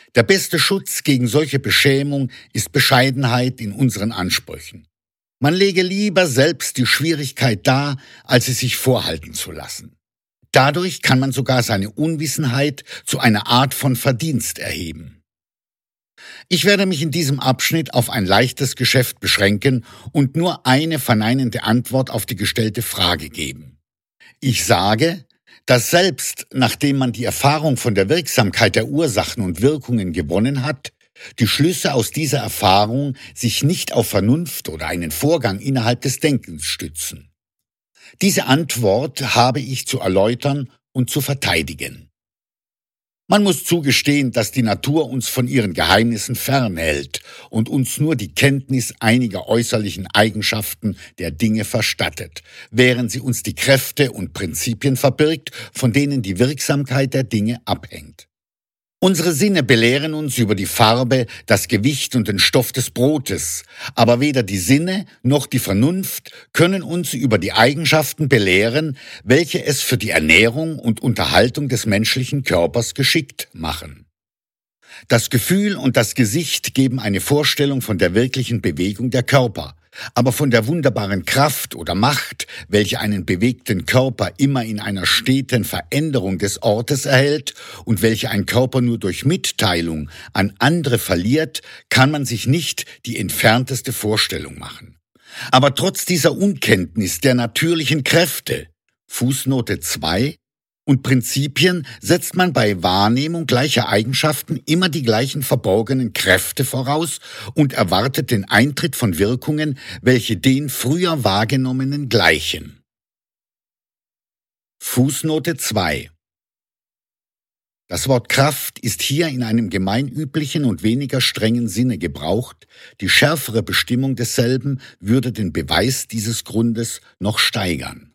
Der beste Schutz gegen solche Beschämung ist Bescheidenheit in unseren Ansprüchen. Man lege lieber selbst die Schwierigkeit dar, als sie sich vorhalten zu lassen. Dadurch kann man sogar seine Unwissenheit zu einer Art von Verdienst erheben. Ich werde mich in diesem Abschnitt auf ein leichtes Geschäft beschränken und nur eine verneinende Antwort auf die gestellte Frage geben. Ich sage, dass selbst nachdem man die Erfahrung von der Wirksamkeit der Ursachen und Wirkungen gewonnen hat, die Schlüsse aus dieser Erfahrung sich nicht auf Vernunft oder einen Vorgang innerhalb des Denkens stützen. Diese Antwort habe ich zu erläutern und zu verteidigen. Man muss zugestehen, dass die Natur uns von ihren Geheimnissen fernhält und uns nur die Kenntnis einiger äußerlichen Eigenschaften der Dinge verstattet, während sie uns die Kräfte und Prinzipien verbirgt, von denen die Wirksamkeit der Dinge abhängt. Unsere Sinne belehren uns über die Farbe, das Gewicht und den Stoff des Brotes, aber weder die Sinne noch die Vernunft können uns über die Eigenschaften belehren, welche es für die Ernährung und Unterhaltung des menschlichen Körpers geschickt machen. Das Gefühl und das Gesicht geben eine Vorstellung von der wirklichen Bewegung der Körper, aber von der wunderbaren Kraft oder Macht, welche einen bewegten Körper immer in einer steten Veränderung des Ortes erhält und welche ein Körper nur durch Mitteilung an andere verliert, kann man sich nicht die entfernteste Vorstellung machen. Aber trotz dieser Unkenntnis der natürlichen Kräfte, Fußnote 2, und Prinzipien setzt man bei Wahrnehmung gleicher Eigenschaften immer die gleichen verborgenen Kräfte voraus und erwartet den Eintritt von Wirkungen, welche den früher wahrgenommenen gleichen. Fußnote 2. Das Wort Kraft ist hier in einem gemeinüblichen und weniger strengen Sinne gebraucht, die schärfere Bestimmung desselben würde den Beweis dieses Grundes noch steigern.